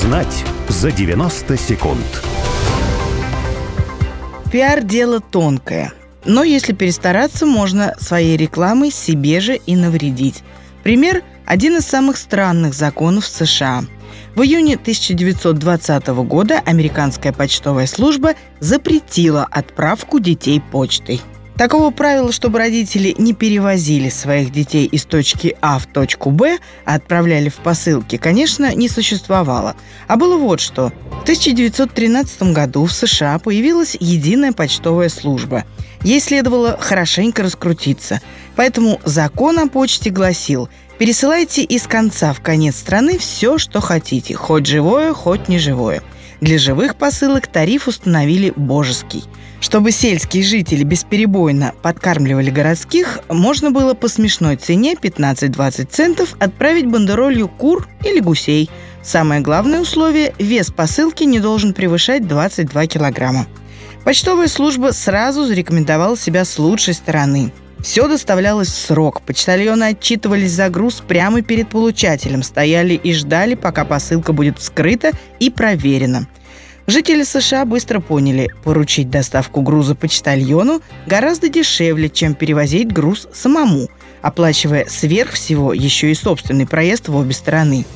Узнать за 90 секунд. Пиар – дело тонкое. Но если перестараться, можно своей рекламой себе же и навредить. Пример – один из самых странных законов США. В июне 1920 года американская почтовая служба запретила отправку детей почтой. Такого правила, чтобы родители не перевозили своих детей из точки А в точку Б, а отправляли в посылки, конечно, не существовало. А было вот что. В 1913 году в США появилась единая почтовая служба. Ей следовало хорошенько раскрутиться. Поэтому закон о почте гласил: пересылайте из конца в конец страны все, что хотите, хоть живое, хоть неживое. Для живых посылок тариф установили божеский. Чтобы сельские жители бесперебойно подкармливали городских, можно было по смешной цене 15-20 центов отправить бандеролью кур или гусей. Самое главное условие – вес посылки не должен превышать 22 килограмма. Почтовая служба сразу зарекомендовала себя с лучшей стороны. Все доставлялось в срок. Почтальоны отчитывались за груз прямо перед получателем, стояли и ждали, пока посылка будет вскрыта и проверена. Жители США быстро поняли, поручить доставку груза почтальону гораздо дешевле, чем перевозить груз самому, оплачивая сверх всего еще и собственный проезд в обе стороны.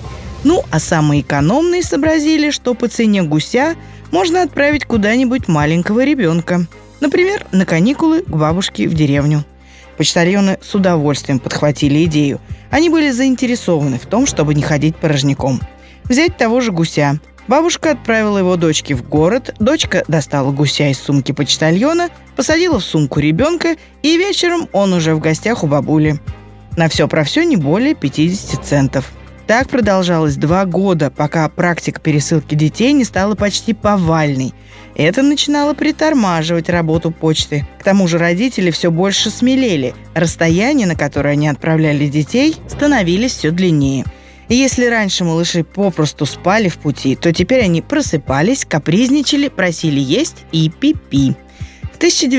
А самые экономные сообразили, что по цене гуся можно отправить куда-нибудь маленького ребенка. Например, на каникулы к бабушке в деревню. Почтальоны с удовольствием подхватили идею. Они были заинтересованы в том, чтобы не ходить порожняком. Взять того же гуся. Бабушка отправила его дочке в город, дочка достала гуся из сумки почтальона, посадила в сумку ребенка, и вечером он уже в гостях у бабули. На все про все не более 50 центов. Так продолжалось 2 года, пока практика пересылки детей не стала почти повальной. Это начинало притормаживать работу почты. К тому же родители все больше смелели. Расстояния, на которые они отправляли детей, становились все длиннее. И если раньше малыши попросту спали в пути, то теперь они просыпались, капризничали, просили есть и пи-пи. В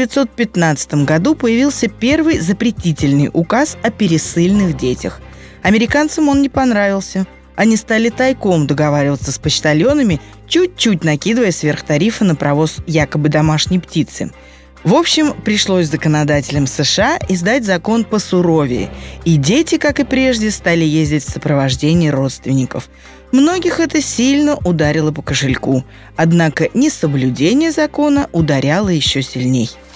1915 году появился первый запретительный указ о пересыльных детях. Американцам он не понравился. Они стали тайком договариваться с почтальонами, чуть-чуть накидывая сверхтарифы на провоз якобы домашней птицы. В общем, пришлось законодателям США издать закон посуровее, и дети, как и прежде, стали ездить в сопровождении родственников. Многих это сильно ударило по кошельку, однако несоблюдение закона ударяло еще сильней.